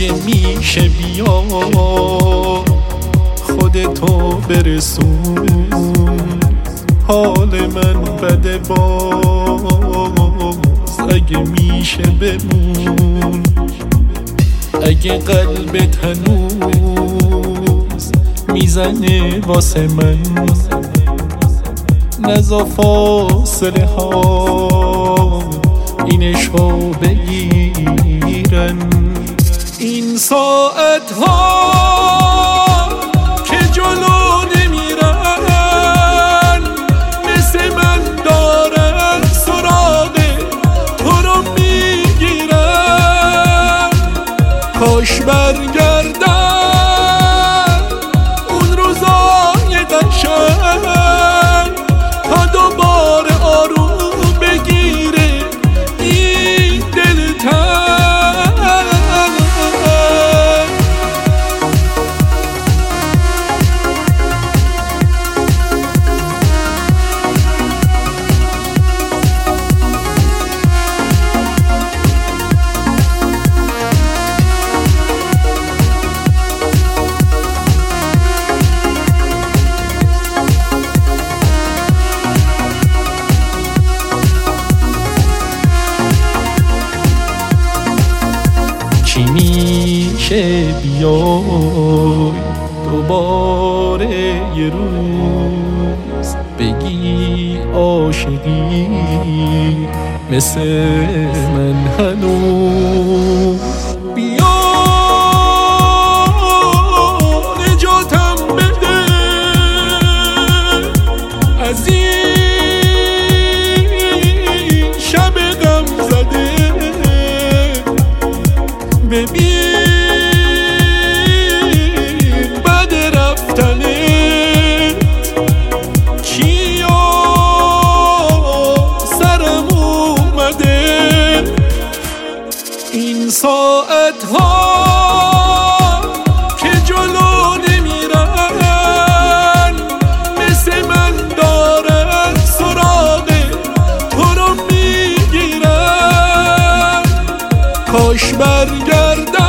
اگه میشه بیا خودتو برسون، حال من بده باز اگه میشه بمون. اگه قلبت هنوز میزنه واسه من، نزا فاصله ها اینشو بگیرن. این ساعت ها که جلو نمیرن مثل من دارن سراغ تو رو میگیرن. کاش برگردن اون روزای قشنگ تا دوباره آروم بگیره این دلتنگ. چی میشه بیای دوباره یه روز بگی عاشقی مثل من هنوز. بیا نجاتم بده از این شب غم زده. ببین بعد رفتنت چیا سرم اومده. این ساعت ها که جلو نمیرن مثل من دارن سراغ تو رو میگیرن. کاش برگردن